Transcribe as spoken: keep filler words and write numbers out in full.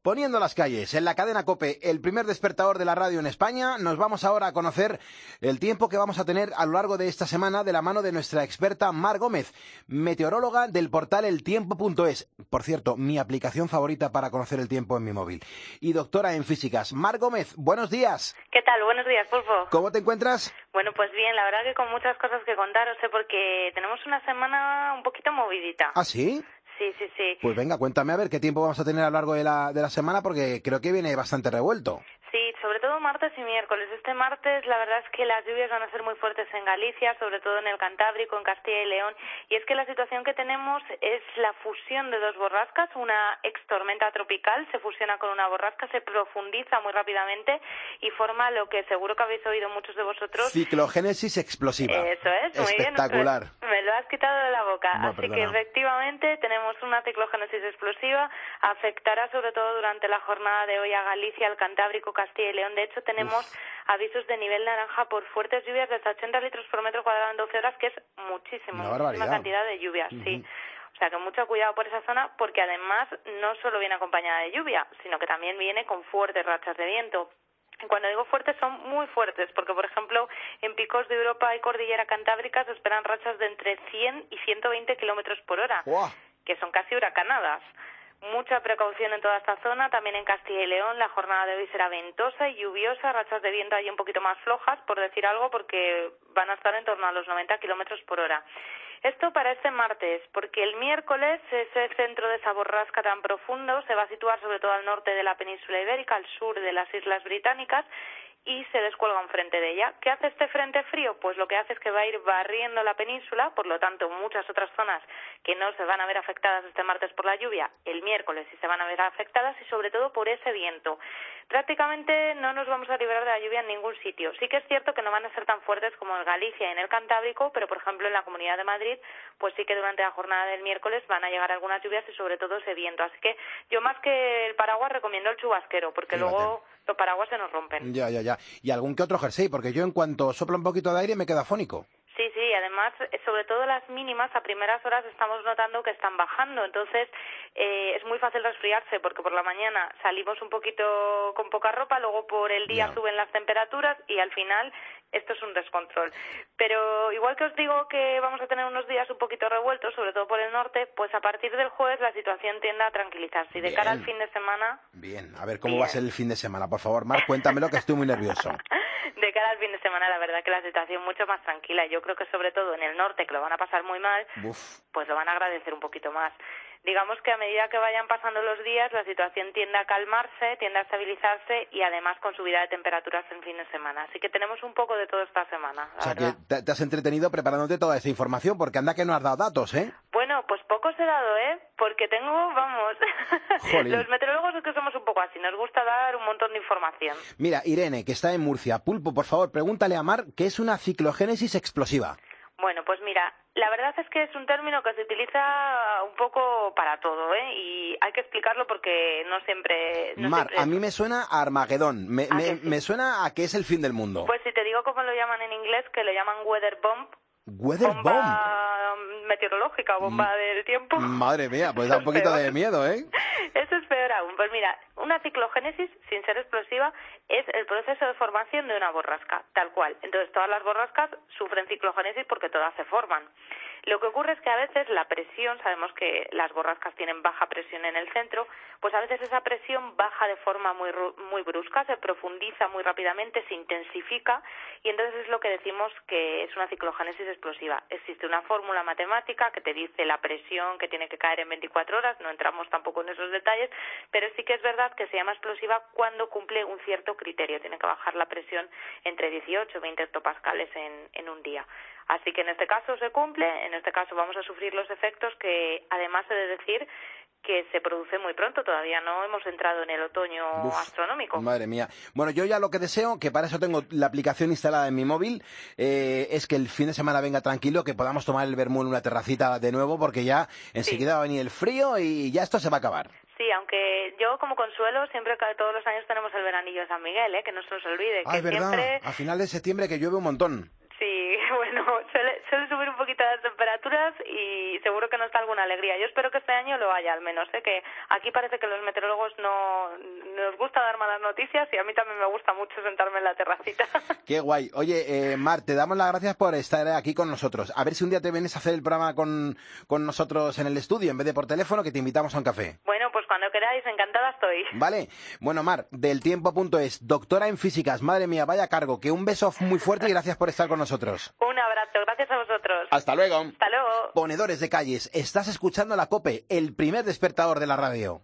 Poniendo las calles, en la cadena COPE, el primer despertador de la radio en España, nos vamos ahora a conocer el tiempo que vamos a tener a lo largo de esta semana de la mano de nuestra experta Mar Gómez, meteoróloga del portal eltiempo punto es. Por cierto, mi aplicación favorita para conocer el tiempo en mi móvil. Y doctora en físicas. Mar Gómez, buenos días. ¿Qué tal? Buenos días, Pulpo. ¿Cómo te encuentras? Bueno, pues bien, la verdad que con muchas cosas que contaros, ¿eh? Porque tenemos una semana un poquito movidita. ¿Ah, sí? Sí, sí, sí. Pues venga, cuéntame a ver qué tiempo vamos a tener a lo largo de la, de la semana, porque creo que viene bastante revuelto. Sí, sobre todo martes y miércoles. Este martes la verdad es que las lluvias van a ser muy fuertes en Galicia, sobre todo en el Cantábrico, en Castilla y León. Y es que la situación que tenemos es la fusión de dos borrascas. Una extormenta tropical se fusiona con una borrasca, se profundiza muy rápidamente y forma lo que seguro que habéis oído muchos de vosotros. Ciclogénesis explosiva. Eso es, muy bien. Espectacular. Me, me lo has quitado de la boca. No, Así perdona. que efectivamente tenemos una ciclogénesis explosiva. Afectará sobre todo durante la jornada de hoy a Galicia, al Cantábrico, Castilla y León. De hecho, tenemos Uf. avisos de nivel naranja por fuertes lluvias de hasta ochenta litros por metro cuadrado en doce horas, que es muchísimo, Una muchísima barbaridad. cantidad de lluvias, uh-huh. sí. O sea, que mucho cuidado por esa zona, porque además no solo viene acompañada de lluvia, sino que también viene con fuertes rachas de viento. Cuando digo fuertes, son muy fuertes, porque, por ejemplo, en picos de Europa y cordillera cantábrica se esperan rachas de entre cien y ciento veinte kilómetros por hora, ¡Wow! que son casi huracanadas. Mucha precaución en toda esta zona, también en Castilla y León. La jornada de hoy será ventosa y lluviosa, rachas de viento ahí un poquito más flojas, por decir algo, porque van a estar en torno a los noventa kilómetros por hora. Esto para este martes, porque el miércoles ese centro de esa borrasca tan profundo se va a situar sobre todo al norte de la península ibérica, al sur de las Islas Británicas, y se descuelga un frente de ella. ¿Qué hace este frente frío? Pues lo que hace es que va a ir barriendo la península, por lo tanto muchas otras zonas que no se van a ver afectadas este martes por la lluvia, el miércoles sí se van a ver afectadas y sobre todo por ese viento. Prácticamente no nos vamos a librar de la lluvia en ningún sitio. Sí que es cierto que no van a ser tan fuertes como en Galicia y en el Cantábrico, pero por ejemplo en la Comunidad de Madrid, pues sí que durante la jornada del miércoles van a llegar algunas lluvias y sobre todo ese viento. Así que yo más que el paraguas recomiendo el chubasquero, porque Fíjate. luego los paraguas se nos rompen. Ya, ya, ya. Y algún que otro jersey, porque yo en cuanto sopla un poquito de aire me quedo afónico. Sí, sí, además, sobre todo las mínimas, a primeras horas estamos notando que están bajando, entonces eh, es muy fácil resfriarse, porque por la mañana salimos un poquito con poca ropa, luego por el día yeah. suben las temperaturas y al final esto es un descontrol. Pero igual que os digo que vamos a tener unos días un poquito revueltos, sobre todo por el norte, pues a partir del jueves la situación tiende a tranquilizarse y de Bien. cara al fin de semana... Bien, a ver cómo Bien. va a ser el fin de semana, por favor, Mar, cuéntamelo que estoy muy nervioso. De cara al fin de semana, la verdad que la situación mucho más tranquila. Yo creo que sobre todo en el norte, que lo van a pasar muy mal, Uf. pues lo van a agradecer un poquito más. Digamos que a medida que vayan pasando los días, la situación tiende a calmarse, tiende a estabilizarse y además con subida de temperaturas en fin de semana. Así que tenemos un poco de todo esta semana, la O sea verdad. que te, te has entretenido preparándote toda esa información, porque anda que no has dado datos, ¿eh? Bueno, pues pocos he dado, ¿eh? Porque tengo, vamos, los meteorólogos es que somos un poco así, nos gusta dar un montón de información. Mira, Irene, que está en Murcia. Pulpo, por favor, pregúntale a Mar qué es una ciclogénesis explosiva. Bueno, pues mira, la verdad es que es un término que se utiliza un poco para todo, ¿eh? Y hay que explicarlo porque no siempre... No Mar, siempre... a mí me suena a Armagedón, me, me, sí? me suena a que es el fin del mundo. Pues si te digo cómo lo llaman en inglés, que lo llaman weather bomb. ¿Weather bomb? Bomba meteorológica, bomba mm, del tiempo. Madre mía, pues da un poquito peor. de miedo, ¿eh? Eso es peor aún. Pues mira, una ciclogénesis, sin ser explosiva, es el proceso de formación de una borrasca, tal cual. Entonces todas las borrascas sufren ciclogénesis porque todas se forman. Lo que ocurre es que a veces la presión, sabemos que las borrascas tienen baja presión en el centro, pues a veces esa presión baja de forma muy muy brusca, se profundiza muy rápidamente, se intensifica y entonces es lo que decimos que es una ciclogénesis explosiva. Existe una fórmula matemática que te dice la presión que tiene que caer en veinticuatro horas, no entramos tampoco en esos detalles, pero sí que es verdad que se llama explosiva cuando cumple un cierto criterio, tiene que bajar la presión entre dieciocho y veinte hectopascales en, en un día. Así que en este caso se cumple, en este caso vamos a sufrir los efectos que además he de decir que se produce muy pronto, todavía no hemos entrado en el otoño Uf, astronómico. Madre mía. Bueno, yo ya lo que deseo, que para eso tengo la aplicación instalada en mi móvil, eh, es que el fin de semana venga tranquilo, que podamos tomar el vermú en una terracita de nuevo, porque ya enseguida sí. va a venir el frío y ya esto se va a acabar. Sí, aunque yo como consuelo siempre que todos los años tenemos el veranillo de San Miguel, ¿eh? Que no se nos olvide. Ah, que es verdad, siempre... a final de septiembre que llueve un montón. Sí, bueno, suele, suele subir un poquito las temperaturas y seguro que nos da alguna alegría. Yo espero que este año lo haya, al menos, ¿eh? Que aquí parece que los meteorólogos no nos gusta dar malas noticias y a mí también me gusta mucho sentarme en la terracita. Qué guay. Oye, eh, Mar, te damos las gracias por estar aquí con nosotros. A ver si un día te vienes a hacer el programa con, con nosotros en el estudio, en vez de por teléfono, que te invitamos a un café. Bueno, pues cuando queráis, encantada estoy. Vale. Bueno, Mar, del tiempo punto es, doctora en físicas, madre mía, vaya cargo, que un beso muy fuerte y gracias por estar con nosotros. Un abrazo, gracias a vosotros. Hasta luego. Hasta luego. Ponedores de calles, estás escuchando la COPE, el primer despertador de la radio.